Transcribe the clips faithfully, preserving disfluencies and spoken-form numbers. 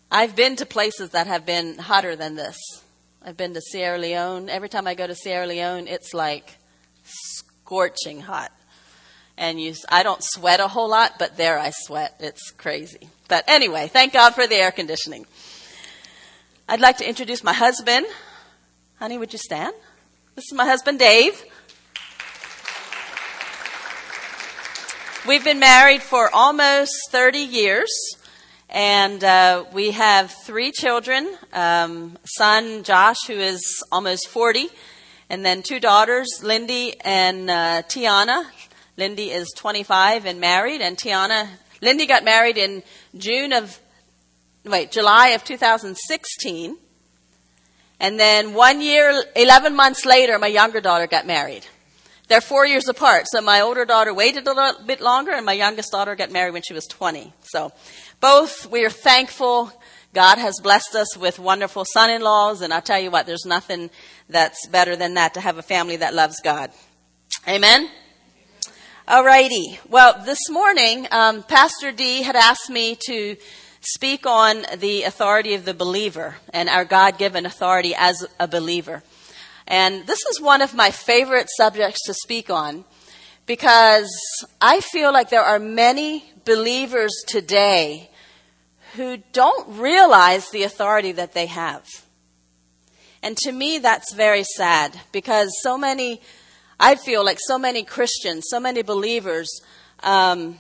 I've been to places that have been hotter than this. I've been to Sierra Leone. Every time I go to Sierra Leone, it's like scorching hot. And you, I don't sweat a whole lot, but there I sweat. It's crazy. But anyway, thank God for the air conditioning. I'd like to introduce my husband. Honey, would you stand? This is my husband, Dave. We've been married for almost thirty years, and uh, we have three children. Um, son, Josh, who is almost forty, and then two daughters, Lindy and uh, Tiana. Lindy is twenty-five and married, and Tiana, Lindy got married in June of, wait, July of two thousand sixteen. And then one year, eleven months later, my younger daughter got married. They're four years apart. So my older daughter waited a little bit longer, and my youngest daughter got married when she was twenty. So both, we are thankful. God has blessed us with wonderful son-in-laws, and I'll tell you what, there's nothing that's better than that, to have a family that loves God. Amen? All righty. Well, this morning, um, Pastor D had asked me to speak on the authority of the believer and our God-given authority as a believer. And this is one of my favorite subjects to speak on, because I feel like there are many believers today who don't realize the authority that they have. And to me, that's very sad, because so many I feel like so many Christians, so many believers um,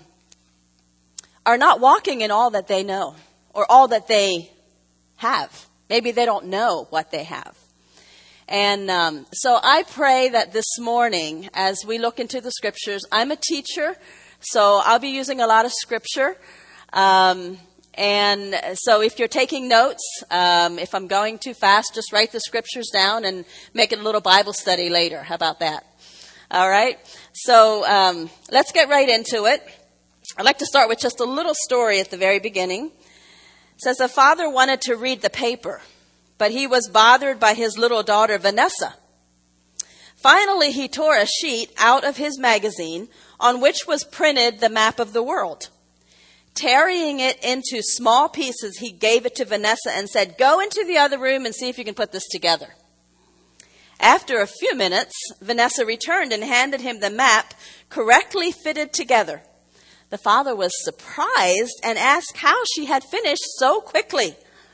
are not walking in all that they know or all that they have. Maybe they don't know what they have. And um, so I pray that this morning, as we look into the scriptures, I'm a teacher, so I'll be using a lot of scripture. Um, and so if you're taking notes, um, if I'm going too fast, just write the scriptures down and make it a little Bible study later. How about that? All right, so um, let's get right into it. I'd like to start with just a little story at the very beginning. It says, a father wanted to read the paper, but he was bothered by his little daughter, Vanessa. Finally, he tore a sheet out of his magazine on which was printed the map of the world. Tearing it into small pieces, he gave it to Vanessa and said, go into the other room and see if you can put this together. After a few minutes, Vanessa returned and handed him the map correctly fitted together. The father was surprised and asked how she had finished so quickly.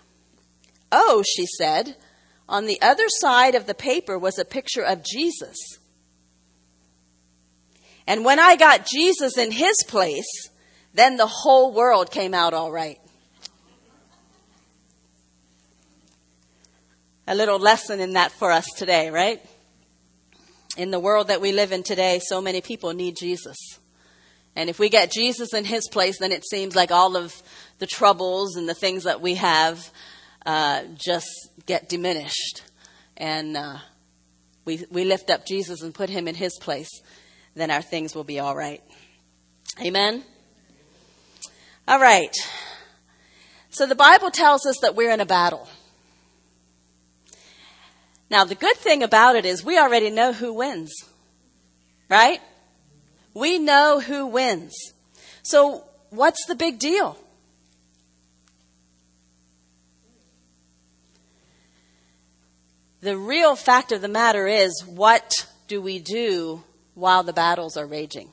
Oh, she said, on the other side of the paper was a picture of Jesus. And when I got Jesus in his place, then the whole world came out all right. A little lesson in that for us today, right? In the world that we live in today, so many people need Jesus. And if we get Jesus in his place, then it seems like all of the troubles and the things that we have uh, just get diminished. And uh, we, we lift up Jesus and put him in his place, then our things will be all right. Amen? All right. So the Bible tells us that we're in a battle. Now, the good thing about it is we already know who wins, right? We know who wins. So what's the big deal? The real fact of the matter is, what do we do while the battles are raging?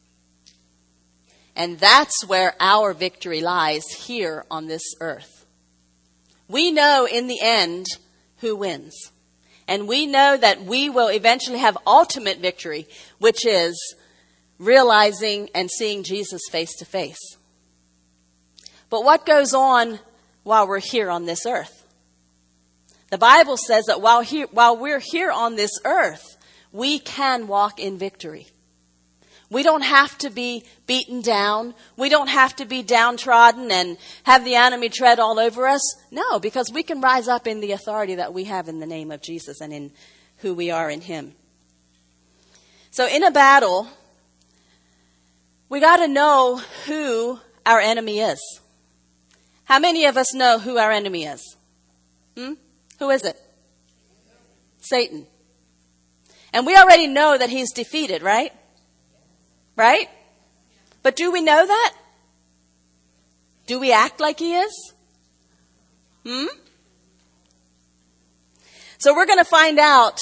And that's where our victory lies, here on this earth. We know in the end who wins. And we know that we will eventually have ultimate victory, which is realizing and seeing Jesus face to face. But what goes on while we're here on this earth? The Bible says that while here, while we're here on this earth, we can walk in victory. We don't have to be beaten down. We don't have to be downtrodden and have the enemy tread all over us. No, because we can rise up in the authority that we have in the name of Jesus and in who we are in him. So in a battle, we got to know who our enemy is. How many of us know who our enemy is? Hmm? Who is it? Satan. And we already know that he's defeated, right? Right? But do we know that? Do we act like he is? Hmm? So we're going to find out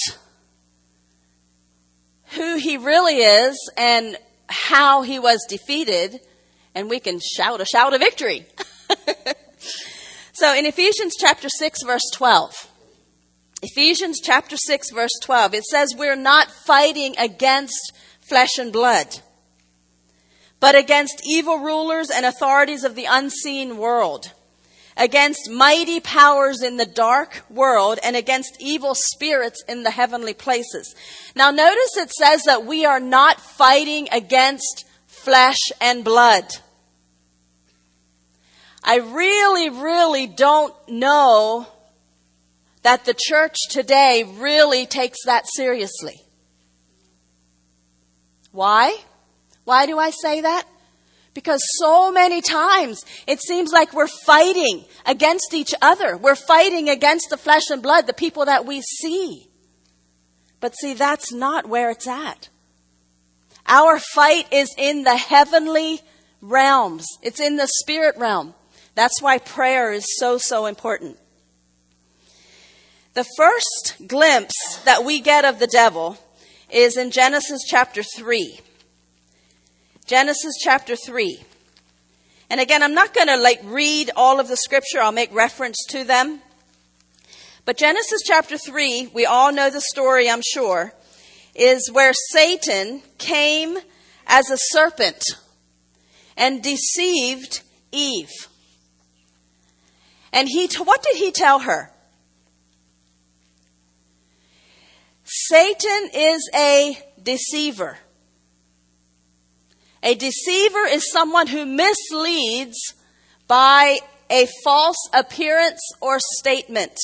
who he really is and how he was defeated, and we can shout a shout of victory. So in Ephesians chapter six, verse twelve, Ephesians chapter six, verse twelve, it says we're not fighting against flesh and blood, but against evil rulers and authorities of the unseen world, against mighty powers in the dark world, and against evil spirits in the heavenly places. Now notice it says that we are not fighting against flesh and blood. I really, really don't know that the church today really takes that seriously. Why? Why do I say that? Because so many times it seems like we're fighting against each other. We're fighting against the flesh and blood, the people that we see. But see, that's not where it's at. Our fight is in the heavenly realms. It's in the spirit realm. That's why prayer is so, so important. The first glimpse that we get of the devil is in Genesis chapter three. Genesis chapter three. And again, I'm not going to like read all of the scripture. I'll make reference to them. But Genesis chapter three, we all know the story, I'm sure, is where Satan came as a serpent and deceived Eve. And he, what did he tell her? Satan is a deceiver. A deceiver is someone who misleads by a false appearance or statement.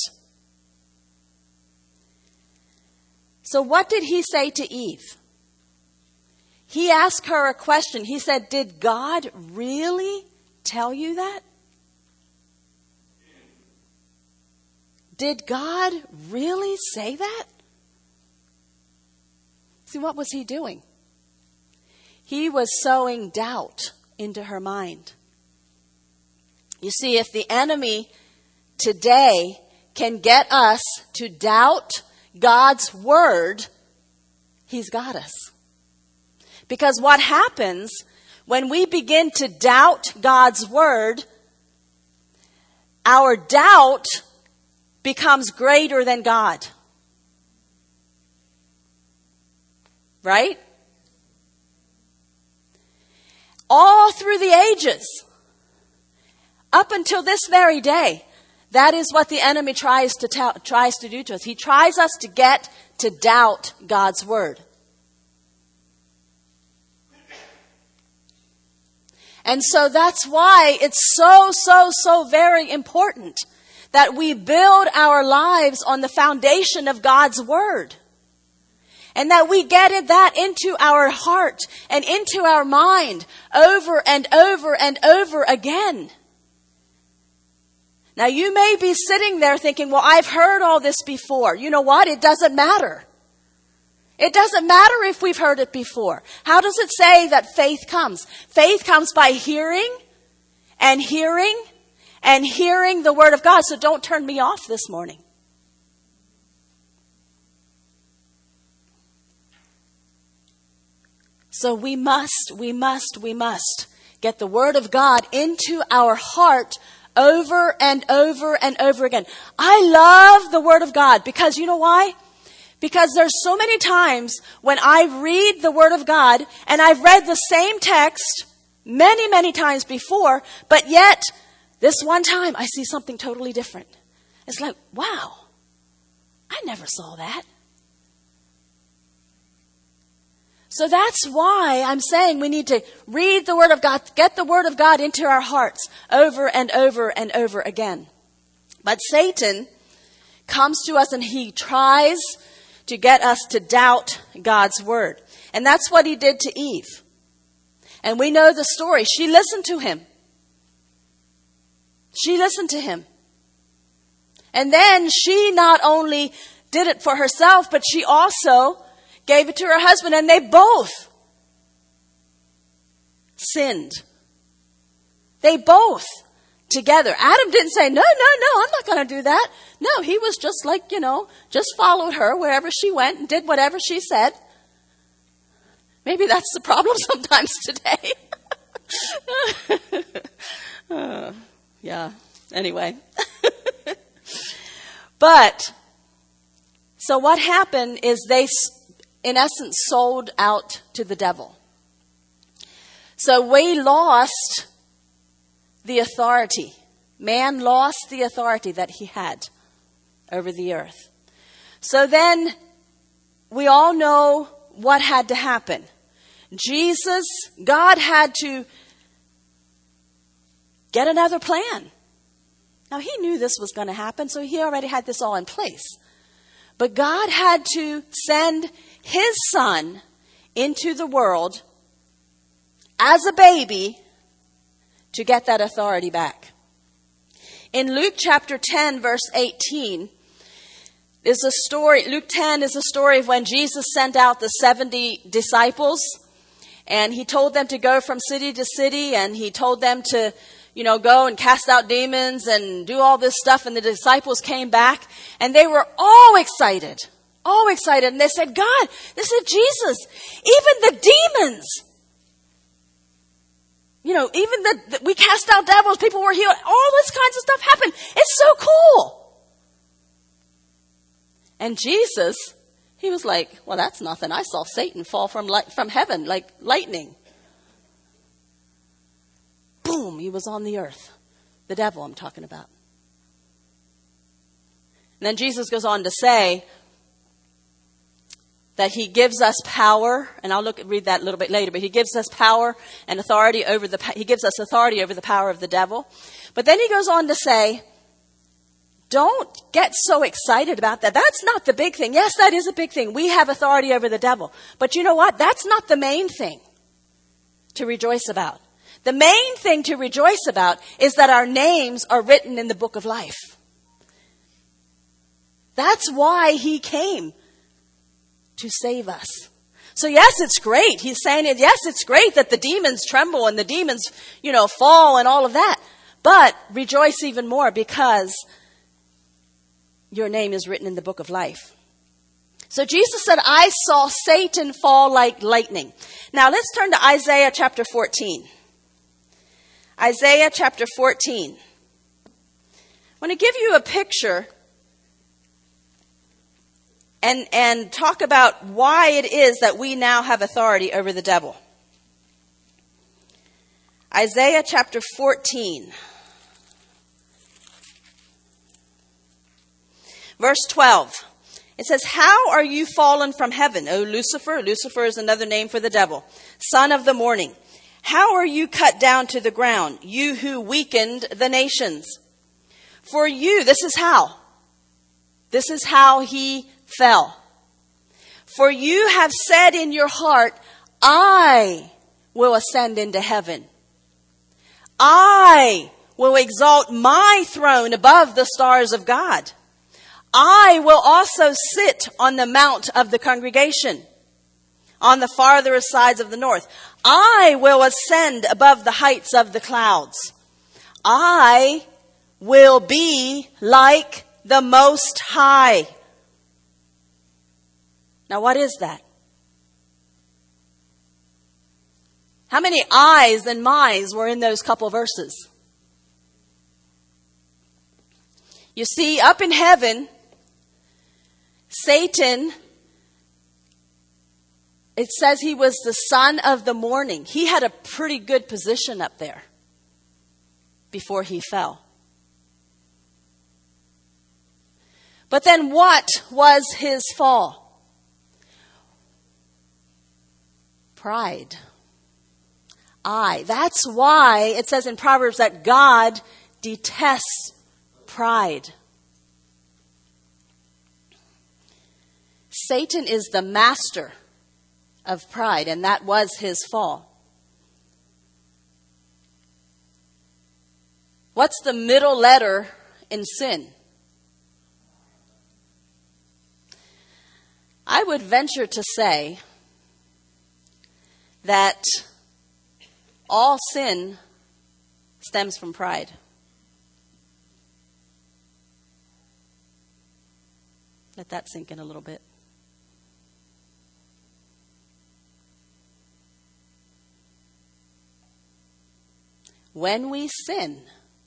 So what did he say to Eve? He asked her a question. He said, did God really tell you that? Did God really say that? See, what was he doing? He was sowing doubt into her mind. You see, if the enemy today can get us to doubt God's word, he's got us. Because what happens when we begin to doubt God's word, our doubt becomes greater than God. Right? All through the ages, up until this very day, that is what the enemy tries to tell, tries to do to us. He tries us to get to doubt God's word. And so that's why it's so, so, so very important that we build our lives on the foundation of God's word. And that we get that into our heart and into our mind over and over and over again. Now you may be sitting there thinking, well, I've heard all this before. You know what? It doesn't matter. It doesn't matter if we've heard it before. How does it say that faith comes? Faith comes by hearing and hearing and hearing the word of God. So don't turn me off this morning. So we must, we must, we must get the word of God into our heart over and over and over again. I love the word of God because you know why? Because there's so many times when I read the word of God and I've read the same text many, many times before, but yet this one time I see something totally different. It's like, wow, I never saw that. So that's why I'm saying we need to read the word of God, get the word of God into our hearts over and over and over again. But Satan comes to us and he tries to get us to doubt God's word. And that's what he did to Eve. And we know the story. She listened to him. She listened to him. And then she not only did it for herself, but she also gave it to her husband, and they both sinned. They both together. Adam didn't say, no, no, no, I'm not going to do that. No, he was just like, you know, just followed her wherever she went and did whatever she said. Maybe that's the problem sometimes today. uh, yeah, anyway. But, so what happened is they, in essence, sold out to the devil. So we lost the authority. Man lost the authority that he had over the earth. So then we all know what had to happen. Jesus, God had to get another plan. Now, he knew this was going to happen, so he already had this all in place. But God had to send his son into the world as a baby to get that authority back. In Luke chapter ten, verse eighteen, is a story. Luke ten is a story of when Jesus sent out the seventy disciples, and he told them to go from city to city, and he told them to, you know, go and cast out demons and do all this stuff. And the disciples came back and they were all excited, all excited. And they said, God, they said, Jesus, even the demons, you know, even the, the we cast out devils, people were healed, all this kinds of stuff happened. It's so cool. And Jesus, he was like, well, that's nothing. I saw Satan fall from light, from heaven like lightning. Boom, he was on the earth. The devil I'm talking about. And then Jesus goes on to say that he gives us power, and I'll look at, read that a little bit later, but he gives us power and authority over the, he gives us authority over the power of the devil. But then he goes on to say, don't get so excited about that. That's not the big thing. Yes, that is a big thing. We have authority over the devil. But you know what? That's not the main thing to rejoice about. The main thing to rejoice about is that our names are written in the book of life. That's why he came, to save us. So yes, it's great. He's saying it. Yes, it's great that the demons tremble and the demons, you know, fall and all of that. But rejoice even more because your name is written in the book of life. So Jesus said, I saw Satan fall like lightning. Now let's turn to Isaiah chapter fourteen. Isaiah chapter fourteen. I want to give you a picture and, and talk about why it is that we now have authority over the devil. Isaiah chapter fourteen. Verse twelve. It says, how are you fallen from heaven, O Lucifer? Lucifer is another name for the devil. Son of the morning. How are you cut down to the ground, you who weakened the nations? For you, this is how. This is how he fell. For you have said in your heart, I will ascend into heaven. I will exalt my throne above the stars of God. I will also sit on the mount of the congregation, on the farthest sides of the north. I will ascend above the heights of the clouds. I will be like the Most High. Now, what is that? How many I's and my's were in those couple verses? You see, up in heaven, Satan, it says he was the son of the morning. He had a pretty good position up there before he fell. But then what was his fall? Pride. I. That's why it says in Proverbs that God detests pride. Satan is the master of pride, and that was his fall. What's the middle letter in sin? I would venture to say that all sin stems from pride. Let that sink in a little bit. When we sin,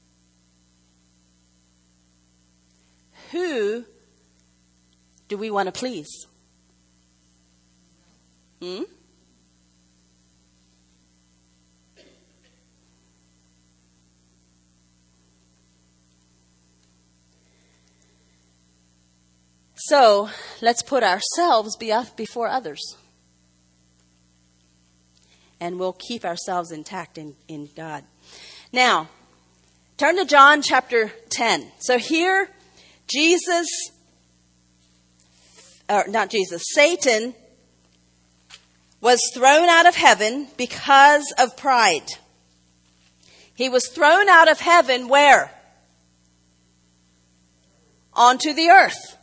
who do we want to please? Hmm? So, let's put ourselves before others. And we'll keep ourselves intact in, in God. Now, turn to John chapter ten. So here, Jesus, or not Jesus, Satan was thrown out of heaven because of pride. He was thrown out of heaven where? Onto the earth.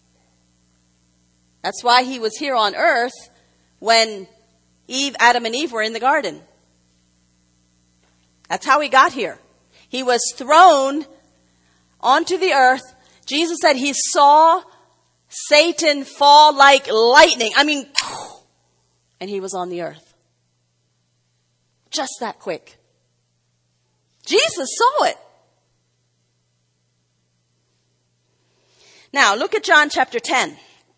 That's why he was here on earth when Eve, Adam and Eve were in the garden. That's how he got here. He was thrown onto the earth. Jesus said he saw Satan fall like lightning. I mean, and he was on the earth. Just that quick. Jesus saw it. Now, look at John chapter ten.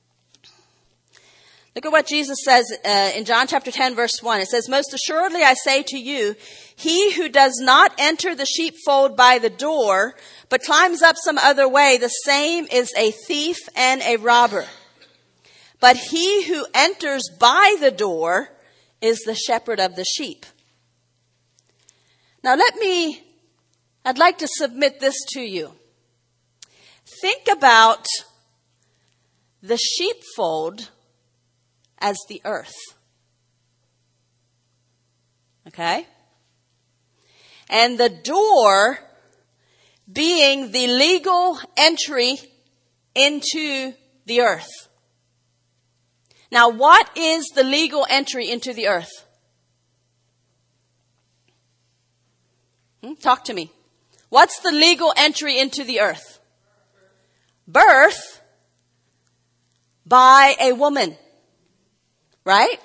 Look at what Jesus says uh, in John chapter ten, verse one. It says, "Most assuredly I say to you, he who does not enter the sheepfold by the door, but climbs up some other way, the same is a thief and a robber. But he who enters by the door is the shepherd of the sheep." Now let me, I'd like to submit this to you. Think about the sheepfold as the earth. Okay? And the door being the legal entry into the earth. Now, what is the legal entry into the earth? Hmm? Talk to me. What's the legal entry into the earth? Birth by a woman. Right?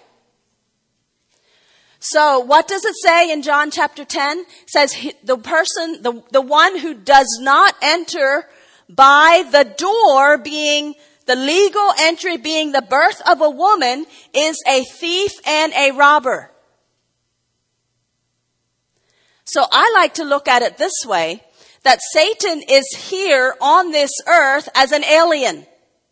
So what does it say in John chapter ten? It says he, the person, the, the one who does not enter by the door, being the legal entry, being the birth of a woman, is a thief and a robber. So I like to look at it this way, that Satan is here on this earth as an alien.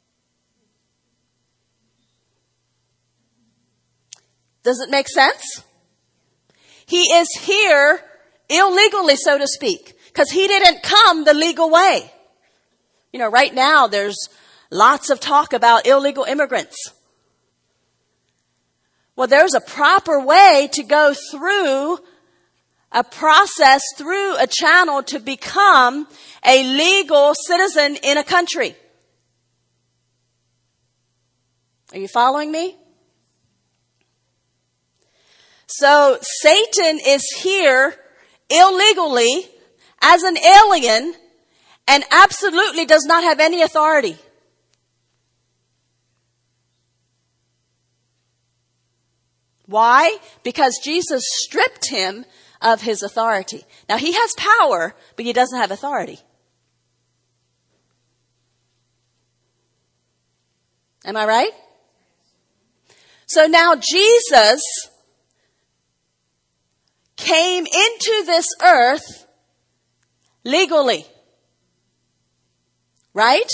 Does it make sense? He is here illegally, so to speak, because he didn't come the legal way. You know, right now there's lots of talk about illegal immigrants. Well, there's a proper way to go through a process, through a channel to become a legal citizen in a country. Are you following me? So Satan is here illegally as an alien and absolutely does not have any authority. Why? Because Jesus stripped him of his authority. Now he has power, but he doesn't have authority. Am I right? So now Jesus came into this earth legally. Right?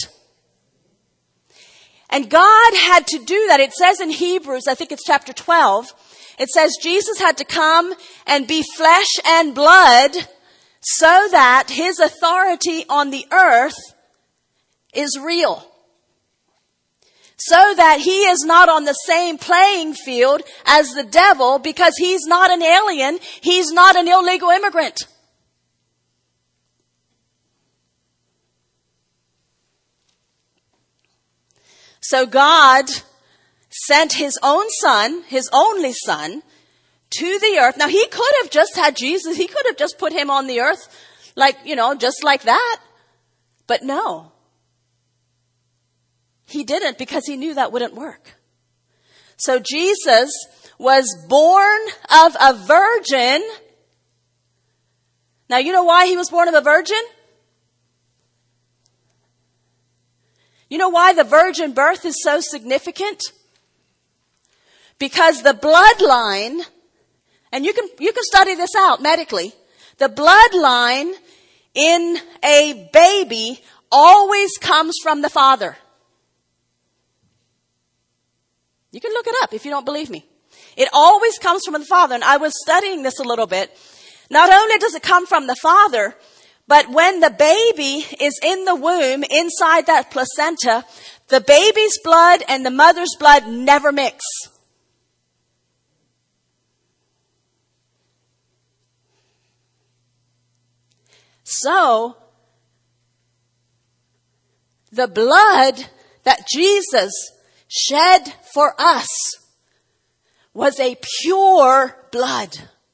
And God had to do that. It says in Hebrews, I think it's chapter twelve, it says Jesus had to come and be flesh and blood so that his authority on the earth is real. So that he is not on the same playing field as the devil, because he's not an alien. He's not an illegal immigrant. So God sent his own son, his only son, to the earth. Now he could have just had Jesus. He could have just put him on the earth like, you know, just like that. But no. He didn't, because he knew that wouldn't work. So Jesus was born of a virgin. Now, you know why he was born of a virgin? You know why the virgin birth is so significant? Because the bloodline, and you can, you can study this out medically, the bloodline in a baby always comes from the father. You can look it up if you don't believe me. It always comes from the father. And I was studying this a little bit. Not only does it come from the father, but when the baby is in the womb, inside that placenta, the baby's blood and the mother's blood never mix. So, the blood that Jesus shed for us was a pure blood.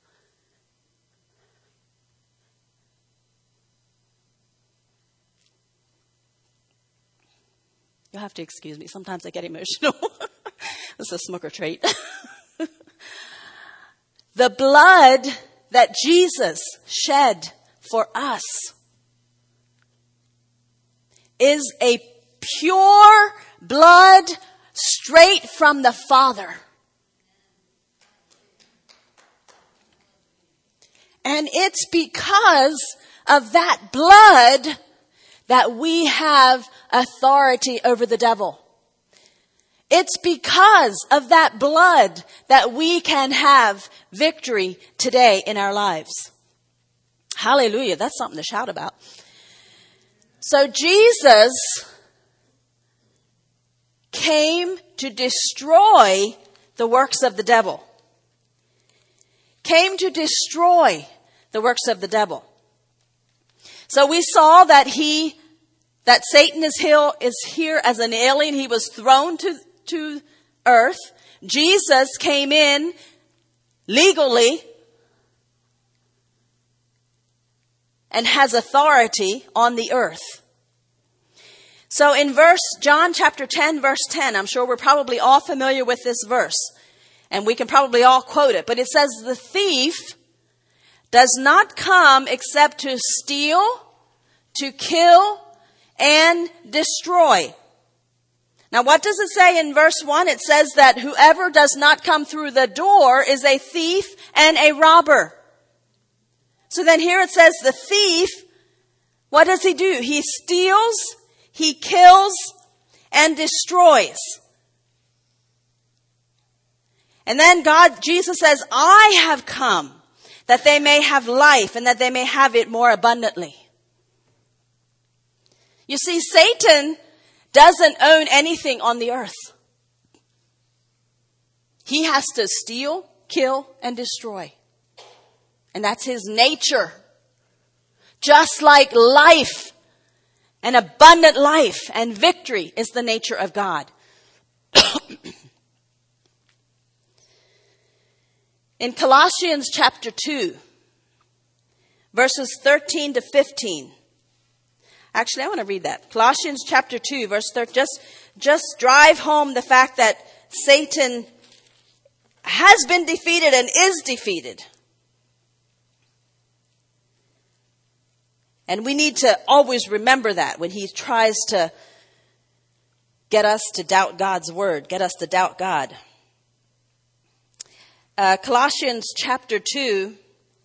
You'll have to excuse me. Sometimes I get emotional. This is a smoker trait. The blood that Jesus shed for us is a pure blood straight from the Father. And it's because of that blood that we have authority over the devil. It's because of that blood that we can have victory today in our lives. Hallelujah. That's something to shout about. So Jesus came to destroy the works of the devil. Came to destroy the works of the devil. So we saw that he, that Satan is here, is here as an alien. He was thrown to, to earth. Jesus came in legally and has authority on the earth. So in verse, John chapter ten, verse ten, I'm sure we're probably all familiar with this verse. And we can probably all quote it. But it says, the thief does not come except to steal, to kill, and destroy. Now, what does it say in verse one? It says that whoever does not come through the door is a thief and a robber. So then here it says the thief, what does he do? He steals, he kills, and destroys. And then God, Jesus says, I have come that they may have life and that they may have it more abundantly. You see, Satan doesn't own anything on the earth. He has to steal, kill, and destroy. And that's his nature. Just like life, an abundant life and victory is the nature of God. In Colossians chapter two, verses thirteen to fifteen. Actually, I want to read that. Colossians chapter two, verse thirteen. Just, just drive home the fact that Satan has been defeated and is defeated. And we need to always remember that when he tries to get us to doubt God's word, get us to doubt God. Uh, Colossians chapter two,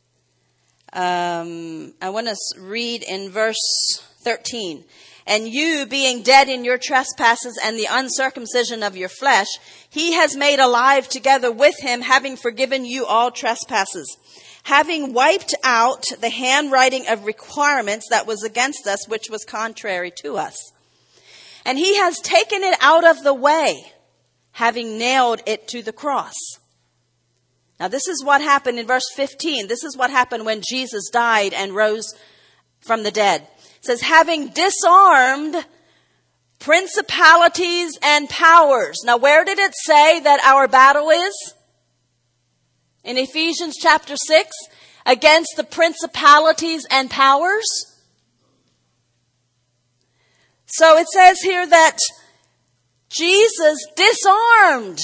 um, I want to read in verse thirteen. And you, being dead in your trespasses and the uncircumcision of your flesh, he has made alive together with him, having forgiven you all trespasses, having wiped out the handwriting of requirements that was against us, which was contrary to us. And he has taken it out of the way, having nailed it to the cross. Now, this is what happened in verse fifteen. This is what happened when Jesus died and rose from the dead. It says, having disarmed principalities and powers. Now, where did it say that our battle is? In Ephesians chapter six, against the principalities and powers. So it says here that Jesus disarmed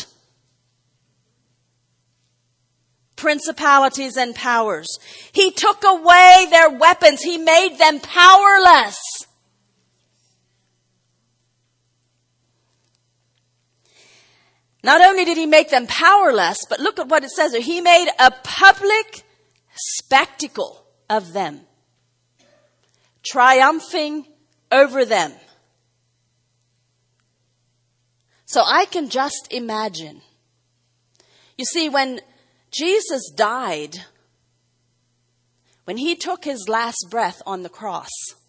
principalities and powers. He took away their weapons. He made them powerless. Not only did he make them powerless, but look at what it says there. He made a public spectacle of them, triumphing over them. So I can just imagine. You see, when Jesus died, when he took his last breath on the cross,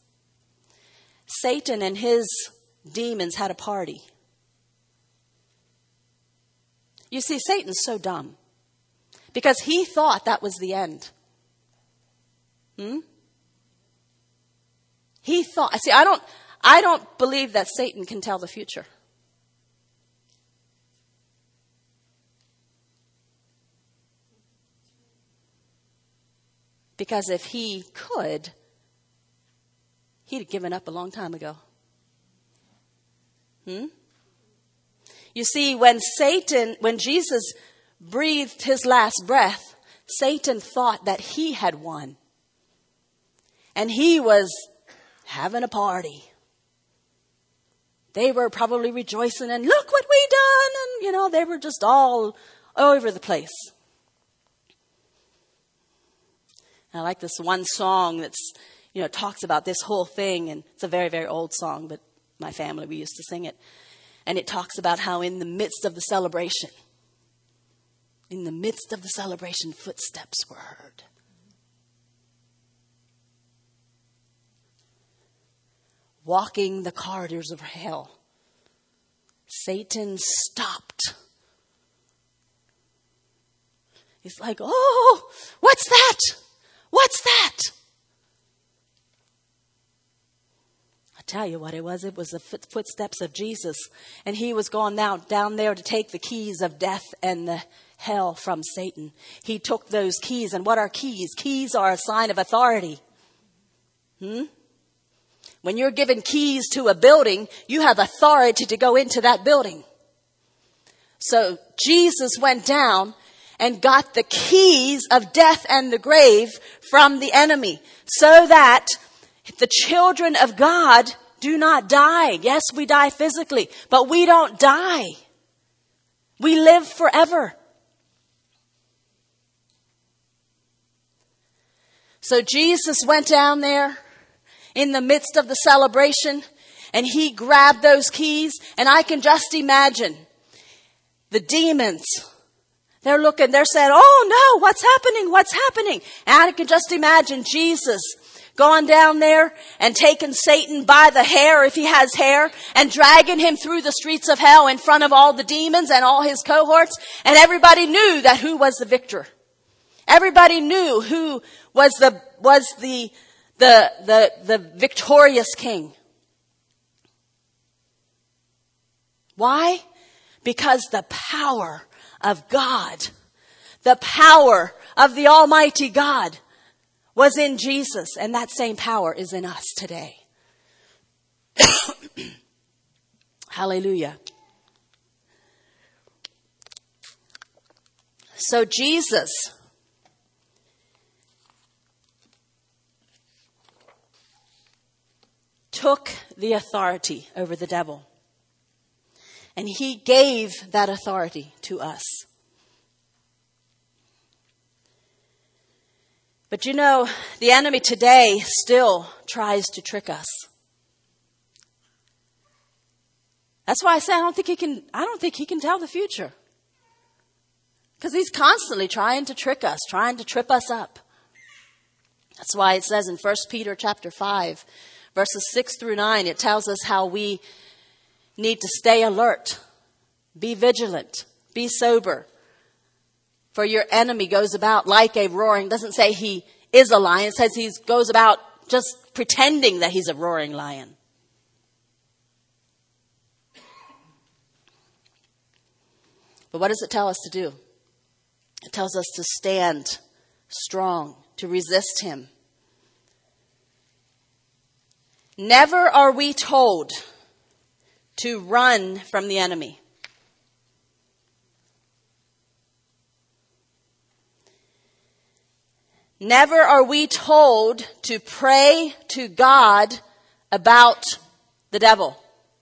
Satan and his demons had a party. You see, Satan's so dumb because he thought that was the end. Hmm? He thought, see, I don't, I don't believe that Satan can tell the future. Because if he could, he'd have given up a long time ago. Hmm? You see, when Satan, when Jesus breathed his last breath, Satan thought that he had won. And he was having a party. They were probably rejoicing and look what we done. And, you know, they were just all over the place. I like this one song that's, you know, talks about this whole thing. And it's a very, very old song, but my family, we used to sing it. And it talks about how in the midst of the celebration, in the midst of the celebration, footsteps were heard. Walking the corridors of hell, Satan stopped. He's like, oh, what's that? What's that? I tell you what it was. It was the footsteps of Jesus. And he was going down, down there to take the keys of death and the hell from Satan. He took those keys. And what are keys? Keys are a sign of authority. Hmm? When you're given keys to a building, you have authority to go into that building. So Jesus went down and got the keys of death and the grave from the enemy so that the children of God do not die. Yes, we die physically, but we don't die. We live forever. So Jesus went down there in the midst of the celebration and he grabbed those keys, and I can just imagine the demons. They're looking, they're saying, oh no, what's happening? What's happening? And I can just imagine Jesus going down there and taking Satan by the hair, if he has hair, and dragging him through the streets of hell in front of all the demons and all his cohorts. And everybody knew that who was the victor. Everybody knew who was the, was the, the, the, the victorious king. Why? Because the power of God, the power of the Almighty God was in Jesus, and that same power is in us today. Hallelujah. So Jesus took the authority over the devil. And he gave that authority to us. But you know, the enemy today still tries to trick us. That's why I say I don't think he can, I don't think he can tell the future. Because he's constantly trying to trick us, trying to trip us up. That's why it says in First Peter chapter five, verses six through nine, it tells us how we need to stay alert, be vigilant, be sober. For your enemy goes about like a roaring, doesn't say he is a lion, it says he goes about just pretending that he's a roaring lion. But what does it tell us to do? It tells us to stand strong, to resist him. Never are we told to run from the enemy. Never are we told to pray to God about the devil.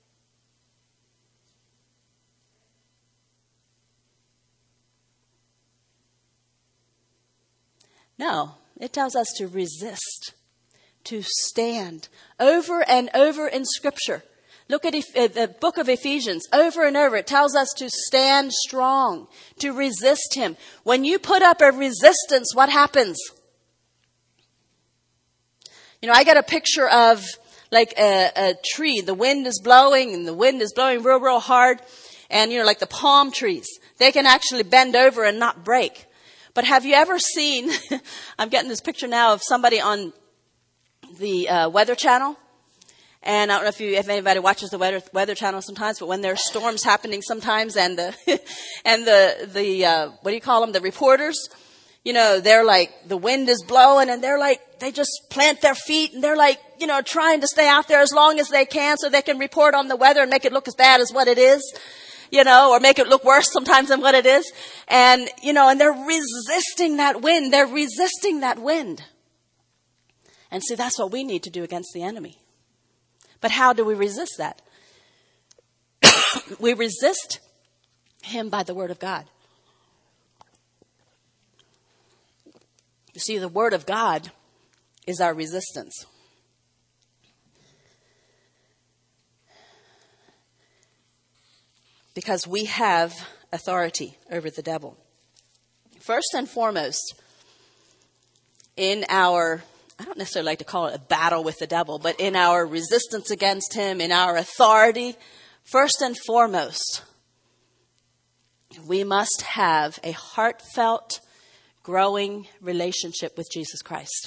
No, it tells us to resist, to stand over and over in Scripture. Look at the book of Ephesians. Over and over, it tells us to stand strong, to resist him. When you put up a resistance, what happens? You know, I got a picture of like a, a tree. The wind is blowing and the wind is blowing real, real hard. And, you know, like the palm trees, they can actually bend over and not break. But have you ever seen, I'm getting this picture now of somebody on the uh, Weather Channel. And I don't know if you, if anybody watches the Weather Weather Channel sometimes, but when there's storms happening sometimes, and the and the the uh, what do you call them? The reporters, you know, they're like the wind is blowing, and they're like they just plant their feet, and they're like you know trying to stay out there as long as they can, so they can report on the weather and make it look as bad as what it is, you know, or make it look worse sometimes than what it is, and you know, and they're resisting that wind. They're resisting that wind, and see, that's what we need to do against the enemy. But how do we resist that? We resist him by the word of God. You see, the word of God is our resistance. Because we have authority over the devil. First and foremost, in our I don't necessarily like to call it a battle with the devil, but in our resistance against him, in our authority, first and foremost, we must have a heartfelt, growing relationship with Jesus Christ.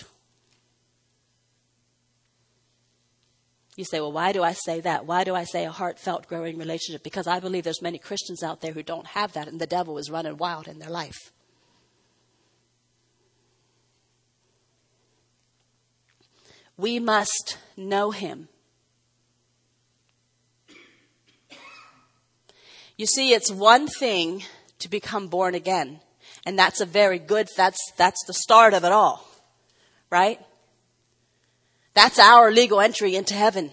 You say, well, why do I say that? Why do I say a heartfelt, growing relationship? Because I believe there's many Christians out there who don't have that, and the devil is running wild in their life. We must know him. You see, it's one thing to become born again. And that's a very good, that's, that's the start of it all. Right? That's our legal entry into heaven.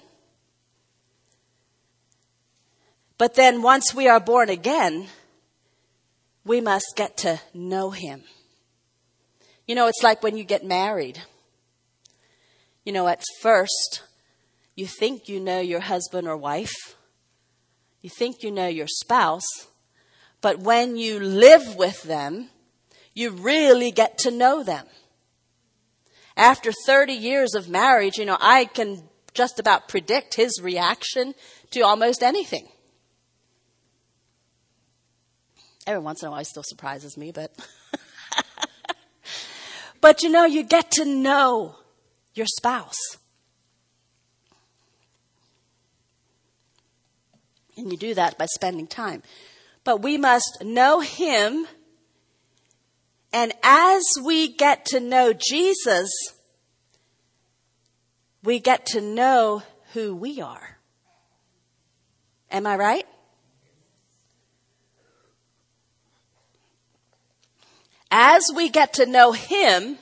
But then once we are born again, we must get to know him. You know, it's like when you get married. You know, at first, you think you know your husband or wife. You think you know your spouse. But when you live with them, you really get to know them. After thirty years of marriage, you know, I can just about predict his reaction to almost anything. Every once in a while, it still surprises me, but... but, you know, you get to know your spouse. And you do that by spending time. But we must know him. And as we get to know Jesus, we get to know who we are. Am I right? As we get to know him,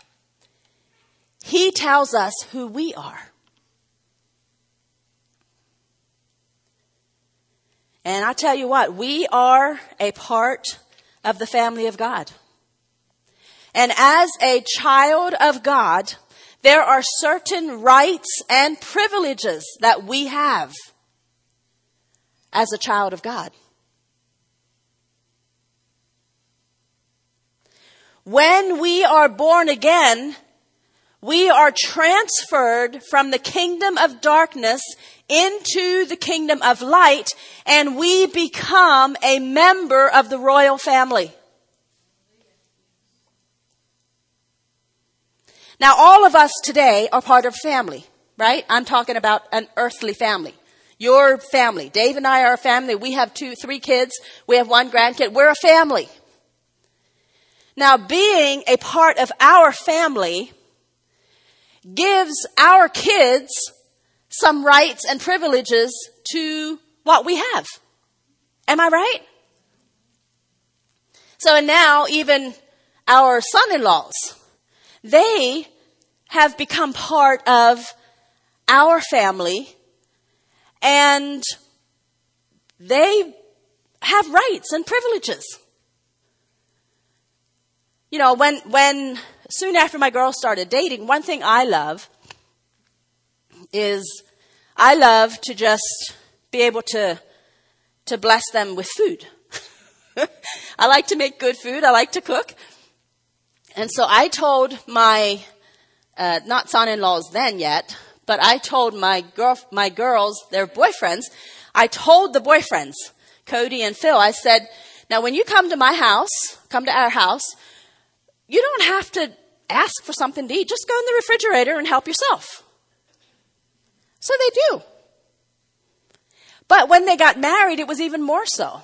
he tells us who we are. And I tell you what, we are a part of the family of God. And as a child of God, there are certain rights and privileges that we have as a child of God. When we are born again, we are transferred from the kingdom of darkness into the kingdom of light, and we become a member of the royal family. Now, all of us today are part of family, right? I'm talking about an earthly family. Your family. Dave and I are a family. We have two, three kids. We have one grandkid. We're a family. Now, being a part of our family gives our kids some rights and privileges to what we have. Am I right? So and now even our son-in-laws, they have become part of our family, and they have rights and privileges. You know, when, when soon after my girls started dating, one thing I love is I love to just be able to, to bless them with food. I like to make good food. I like to cook. And so I told my, uh, not son-in-laws then yet, but I told my girl, my girls, their boyfriends, I told the boyfriends, Cody and Phil, I said, now when you come to my house, come to our house, you don't have to ask for something to eat. Just go in the refrigerator and help yourself. So they do. But when they got married, it was even more so.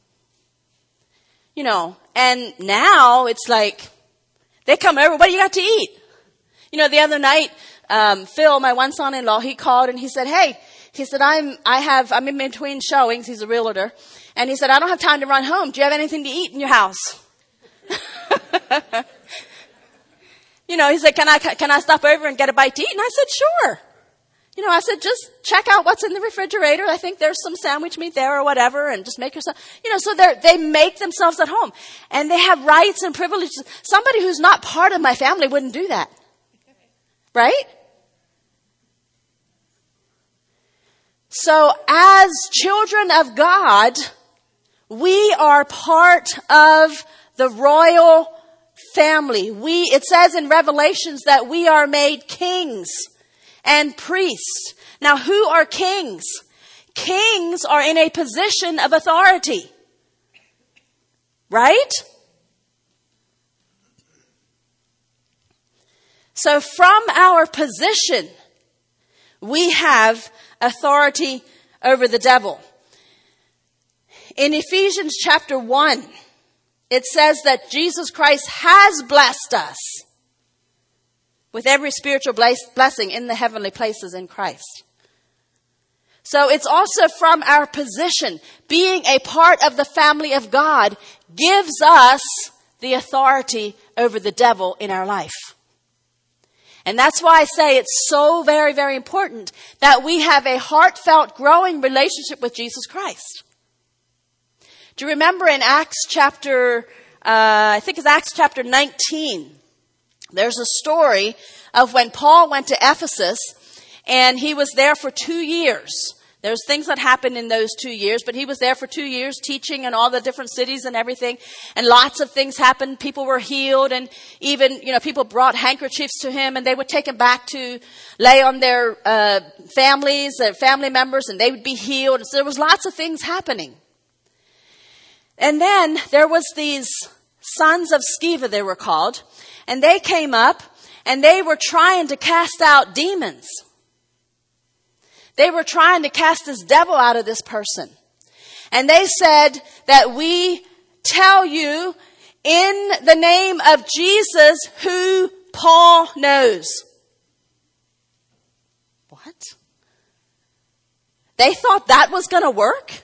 You know, and now it's like, they come over, what do you got to eat? You know, the other night, um, Phil, my one son-in-law, he called and he said, hey, he said, I'm, I have, I'm in between showings. He's a realtor. And he said, I don't have time to run home. Do you have anything to eat in your house? You know, he said, can I, can I stop over and get a bite to eat? And I said, sure. You know, I said, just check out what's in the refrigerator. I think there's some sandwich meat there or whatever, and just make yourself, you know, so they they make themselves at home. And they have rights and privileges. Somebody who's not part of my family wouldn't do that. Right? So as children of God, we are part of the royal family. We, it says in Revelations that we are made kings and priests. Now, who are kings? Kings are in a position of authority. Right? So from our position, we have authority over the devil. In Ephesians chapter one, it says that Jesus Christ has blessed us with every spiritual blessing in the heavenly places in Christ. So it's also from our position, being a part of the family of God gives us the authority over the devil in our life. And that's why I say it's so very, very important that we have a heartfelt, growing relationship with Jesus Christ. Do you remember in Acts chapter, uh, I think it's Acts chapter nineteen, there's a story of when Paul went to Ephesus and he was there for two years. There's things that happened in those two years, but he was there for two years teaching in all the different cities and everything. And lots of things happened. People were healed, and even, you know, people brought handkerchiefs to him and they would take them back to lay on their uh, families, their family members, and they would be healed. So there was lots of things happening. And then there was these sons of Sceva, they were called, and they came up and they were trying to cast out demons. They were trying to cast this devil out of this person. And they said that we tell you in the name of Jesus who Paul knows. What? They thought that was going to work?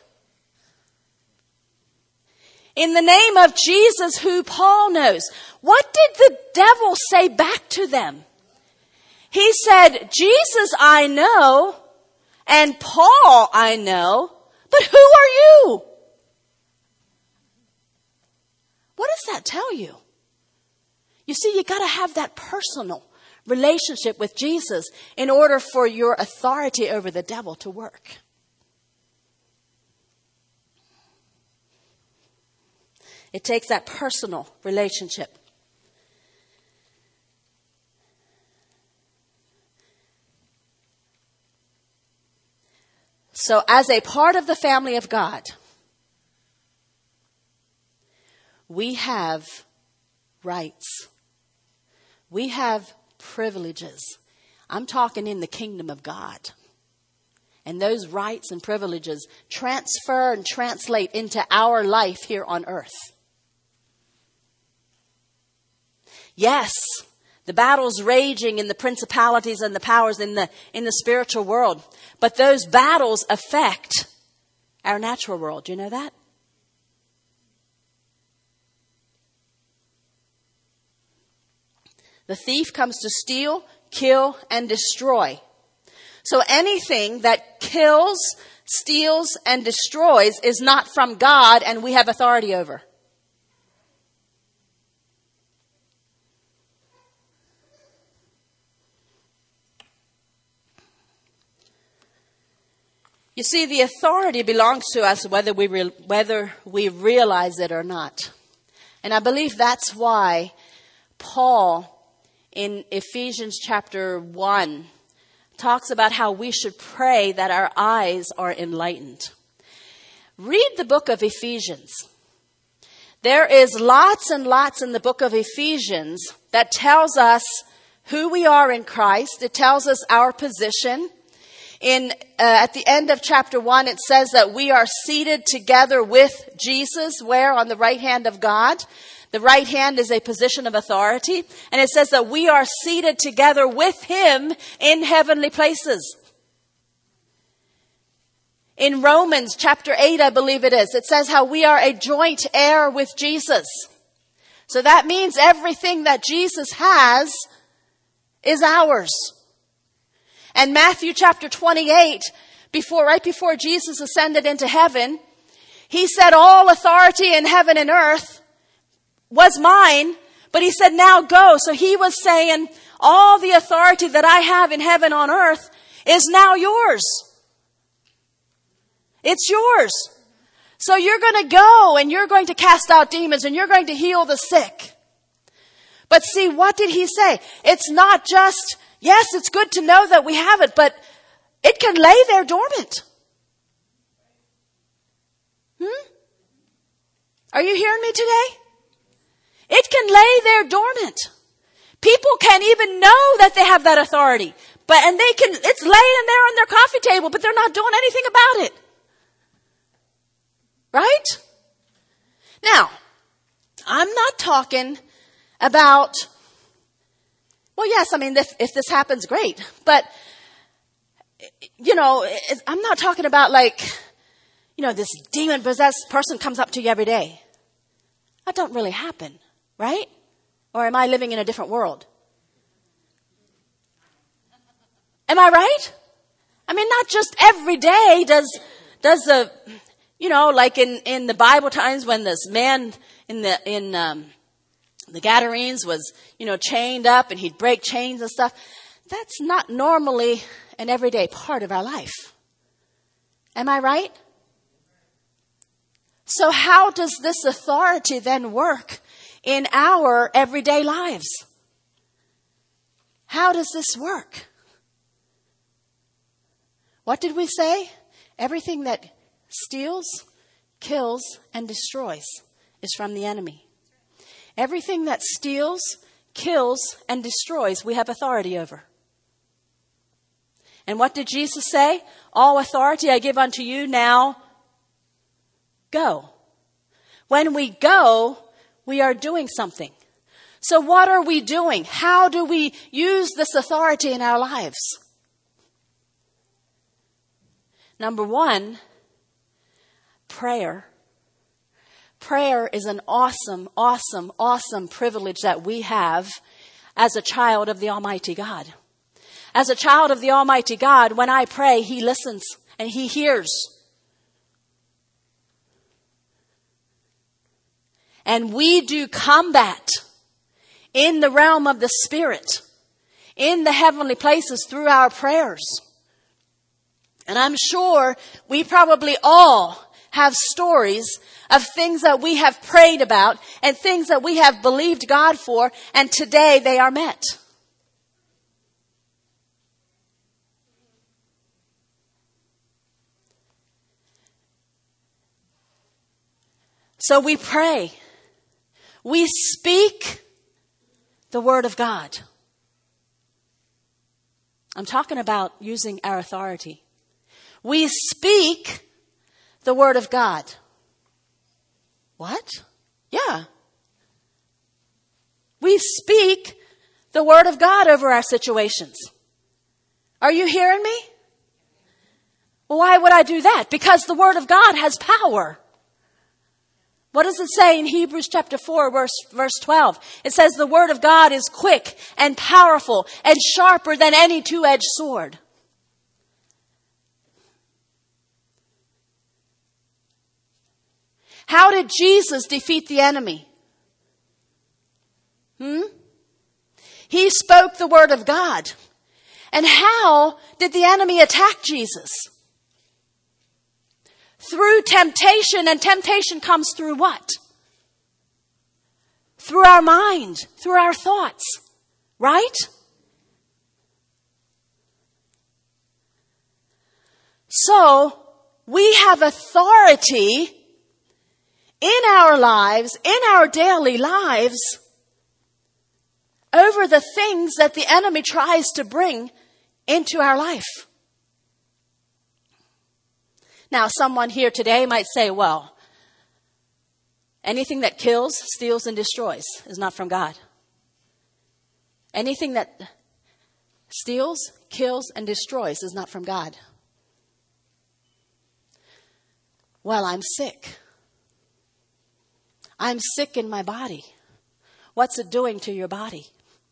In the name of Jesus who Paul knows. What did the devil say back to them? He said, Jesus I know, and Paul I know, but who are you? What does that tell you? You see, you got to have that personal relationship with Jesus in order for your authority over the devil to work. It takes that personal relationship. So as a part of the family of God, we have rights. We have privileges. I'm talking in the kingdom of God. And those rights and privileges transfer and translate into our life here on earth. Yes, the battle's raging in the principalities and the powers in the in the spiritual world. But those battles affect our natural world. Do you know that? The thief comes to steal, kill, and destroy. So anything that kills, steals, and destroys is not from God, and we have authority over. You see, the authority belongs to us whether we re- whether we realize it or not. And I believe that's why Paul in Ephesians chapter one talks about how we should pray that our eyes are enlightened. Read the book of Ephesians. There is lots and lots in the book of Ephesians that tells us who we are in Christ. It tells us our position. In uh, at the end of chapter one, it says that we are seated together with Jesus, where? On the right hand of God. The right hand is a position of authority. And it says that we are seated together with him in heavenly places. In Romans chapter eight, I believe it is, it says how we are a joint heir with Jesus. So that means everything that Jesus has is ours. And Matthew chapter twenty-eight, before, right before Jesus ascended into heaven, he said all authority in heaven and earth was mine, but he said now go. So he was saying all the authority that I have in heaven on earth is now yours. It's yours. So you're going to go and you're going to cast out demons and you're going to heal the sick. But see, what did he say? It's not just, yes, it's good to know that we have it, but it can lay there dormant. Hmm? Are you hearing me today? It can lay there dormant. People can't even know that they have that authority. But, and they can, it's laying there on their coffee table, but they're not doing anything about it. Right? Now, I'm not talking about, well, yes, I mean, if, if this happens, great. But, you know, I'm not talking about like, you know, this demon-possessed person comes up to you every day. That don't really happen, right? Or am I living in a different world? Am I right? I mean, not just every day does, does the, you know, like in, in the Bible times when this man in the, in, um, the Gadarenes was, you know, chained up and he'd break chains and stuff. That's not normally an everyday part of our life. Am I right? So how does this authority then work in our everyday lives? How does this work? What did we say? Everything that steals, kills, and destroys is from the enemy. Everything that steals, kills, and destroys, we have authority over. And what did Jesus say? All authority I give unto you, now go. When we go, we are doing something. So what are we doing? How do we use this authority in our lives? Number one, prayer. Prayer is an awesome, awesome, awesome privilege that we have as a child of the Almighty God. As a child of the Almighty God, when I pray, He listens and He hears. And we do combat in the realm of the Spirit, in the heavenly places through our prayers. And I'm sure we probably all have stories of things that we have prayed about and things that we have believed God for, and today they are met. So we pray. We speak the word of God. I'm talking about using our authority. We speak the word of God. What? Yeah. We speak the word of God over our situations. Are you hearing me? Well, why would I do that? Because the Word of God has power. What does it say in Hebrews chapter four, verse, verse twelve? It says the Word of God is quick and powerful and sharper than any two-edged sword. How did Jesus defeat the enemy? Hmm? He spoke the Word of God. And how did the enemy attack Jesus? Through temptation, and temptation comes through what? Through our mind, through our thoughts, right? So, we have authority in our lives, in our daily lives, over the things that the enemy tries to bring into our life. Now, someone here today might say, well, anything that kills, steals, and destroys is not from God. Anything that steals, kills, and destroys is not from God. Well, I'm sick. I'm sick in my body. What's it doing to your body?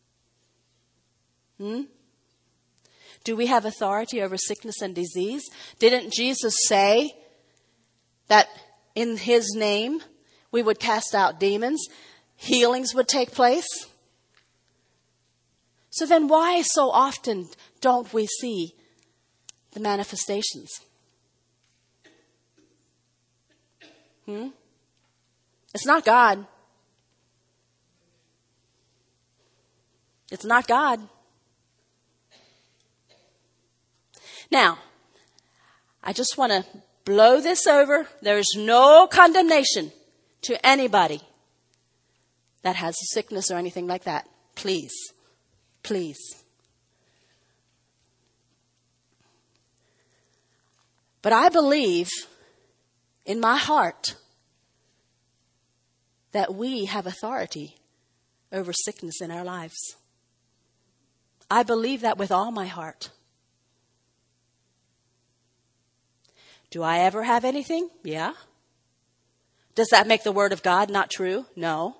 Hmm? Do we have authority over sickness and disease? Didn't Jesus say that in his name we would cast out demons, healings would take place? So then why so often don't we see the manifestations? Hmm? It's not God. It's not God. Now, I just want to blow this over. There is no condemnation to anybody that has a sickness or anything like that. Please. Please. But I believe in my heart that we have authority over sickness in our lives. I believe that with all my heart. Do I ever have anything? Yeah. Does that make the Word of God not true? No.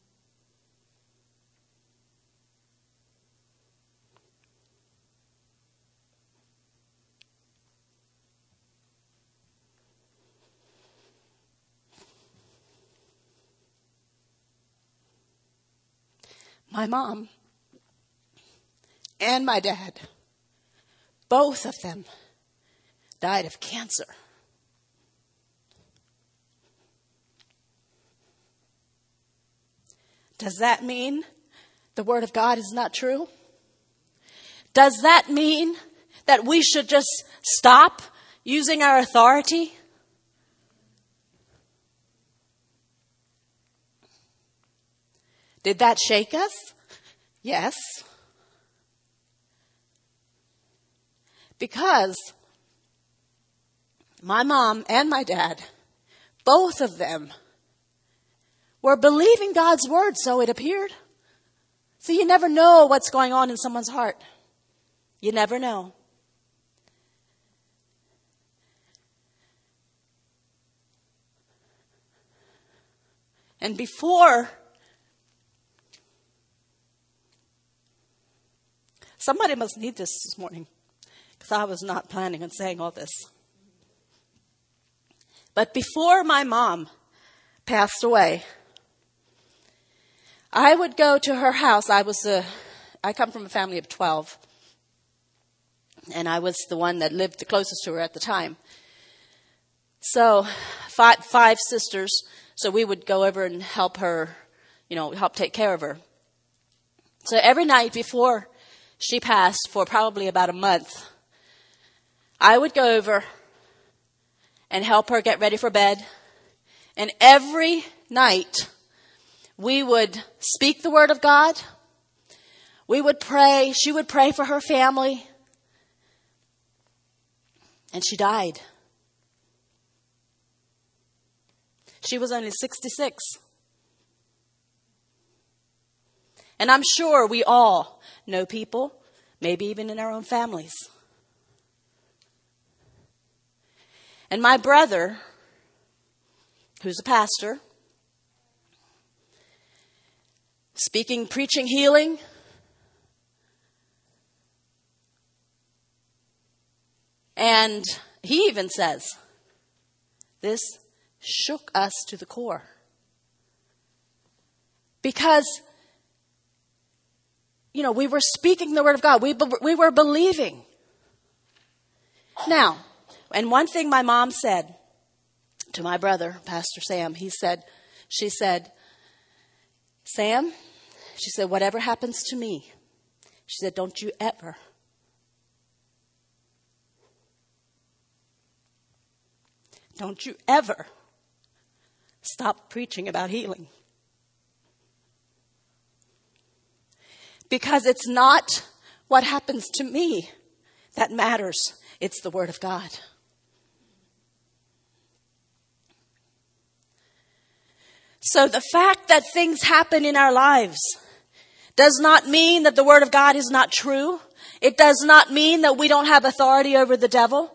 My mom and my dad, both of them, died of cancer. Does that mean the Word of God is not true? Does that mean that we should just stop using our authority? Did that shake us? Yes. Because my mom and my dad, both of them, were believing God's word, so it appeared. So you never know what's going on in someone's heart. You never know. And before, somebody must need this this morning, because I was not planning on saying all this. But before my mom passed away, I would go to her house. I was a, I come from a family of twelve, and I was the one that lived the closest to her at the time. So five, five sisters, so we would go over and help her, you know, help take care of her. So every night before she passed, for probably about a month, I would go over and help her get ready for bed. And every night, we would speak the word of God. We would pray. She would pray for her family. And she died. She was only sixty-six. And I'm sure we all know people, maybe even in our own families, And my brother, who's a pastor, speaking, preaching, healing, and he even says, this shook us to the core. Because, you know, we were speaking the word of God. We, we were believing. Now, and one thing my mom said to my brother, Pastor Sam, he said, she said, Sam, she said, whatever happens to me, she said, don't you ever, don't you ever stop preaching about healing. Because it's not what happens to me that matters. It's the Word of God. So the fact that things happen in our lives does not mean that the Word of God is not true. It does not mean that we don't have authority over the devil.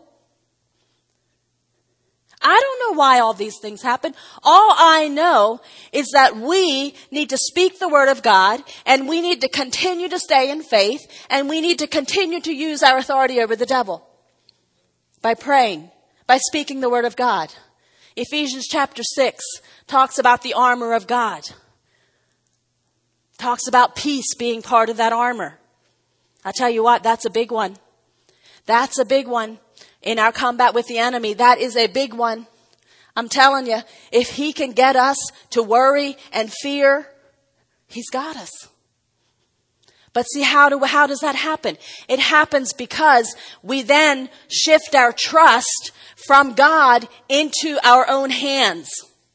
I don't know why all these things happen. All I know is that we need to speak the word of God, and we need to continue to stay in faith, and we need to continue to use our authority over the devil by praying, by speaking the word of God. Ephesians chapter six talks about the armor of God. Talks about peace being part of that armor. I tell you what, that's a big one. That's a big one. In our combat with the enemy, that is a big one. I'm telling you, if he can get us to worry and fear, he's got us. But see, how do, how does that happen? It happens because we then shift our trust from God into our own hands.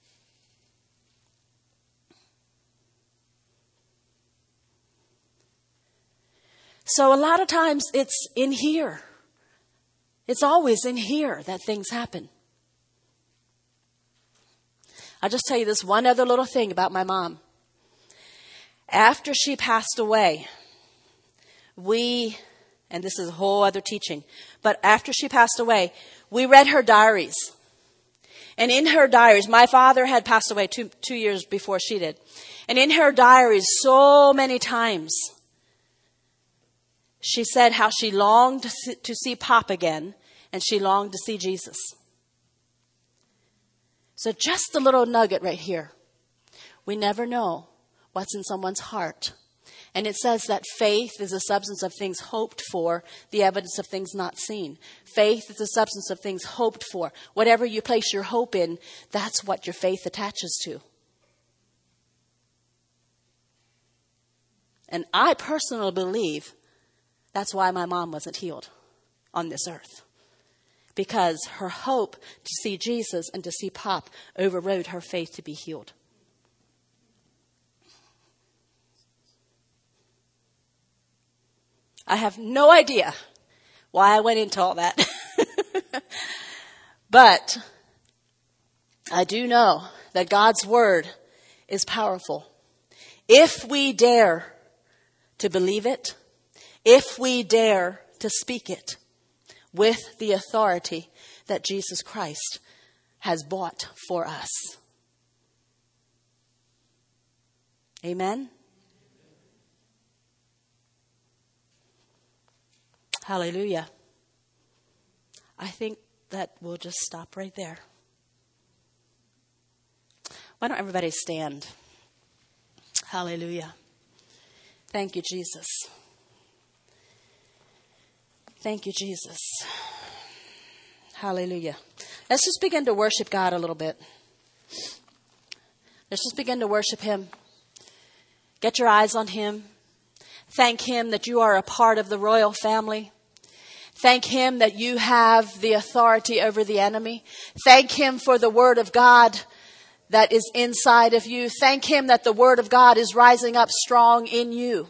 So a lot of times it's in here. It's always in here that things happen. I'll just tell you this one other little thing about my mom. After she passed away, we, and this is a whole other teaching, but after she passed away, we read her diaries. And in her diaries, my father had passed away two, two years before she did. And in her diaries, so many times, she said how she longed to see, to see Pop again, and she longed to see Jesus. So just a little nugget right here. We never know what's in someone's heart. And it says that faith is the substance of things hoped for, the evidence of things not seen. Faith is the substance of things hoped for. Whatever you place your hope in, that's what your faith attaches to. And I personally believe that's why my mom wasn't healed on this earth. Because her hope to see Jesus and to see Pop overrode her faith to be healed. I have no idea why I went into all that. But I do know that God's word is powerful. If we dare to believe it, if we dare to speak it with the authority that Jesus Christ has bought for us. Amen? Hallelujah. I think that we'll just stop right there. Why don't everybody stand? Hallelujah. Thank you, Jesus. Thank you, Jesus. Hallelujah. Let's just begin to worship God a little bit. Let's just begin to worship Him. Get your eyes on Him. Thank Him that you are a part of the royal family. Thank Him that you have the authority over the enemy. Thank Him for the Word of God that is inside of you. Thank Him that the Word of God is rising up strong in you.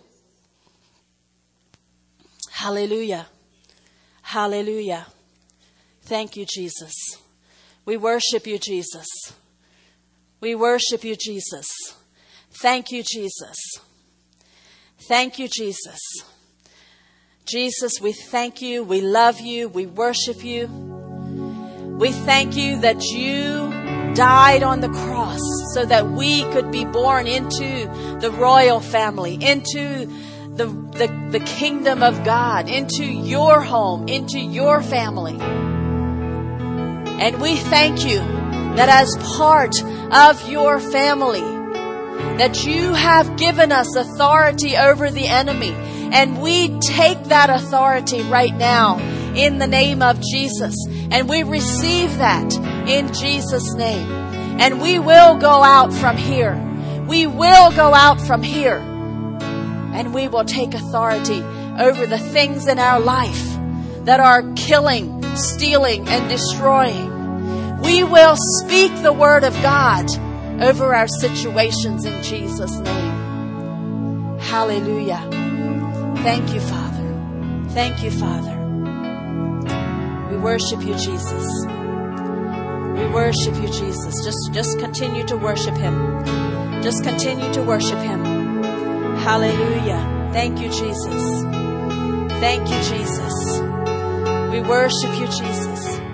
Hallelujah. Hallelujah. Thank you, Jesus. We worship you, Jesus. We worship you, Jesus. Thank you, Jesus. Thank you, Jesus. Jesus, we thank you. We love you. We worship you. We thank you that you died on the cross so that we could be born into the royal family, into the, the, the kingdom of God, into your home, into your family. And we thank you that as part of your family, that you have given us authority over the enemy. And we take that authority right now in the name of Jesus. And we receive that in Jesus' name. And we will go out from here. We will go out from here. And we will take authority over the things in our life that are killing, stealing, and destroying. We will speak the word of God over our situations in Jesus' name. Hallelujah. Thank you, Father. Thank you, Father. We worship you, Jesus. We worship you, Jesus. Just, just continue to worship him. Just continue to worship him. Hallelujah. Thank you, Jesus. Thank you, Jesus. We worship you, Jesus.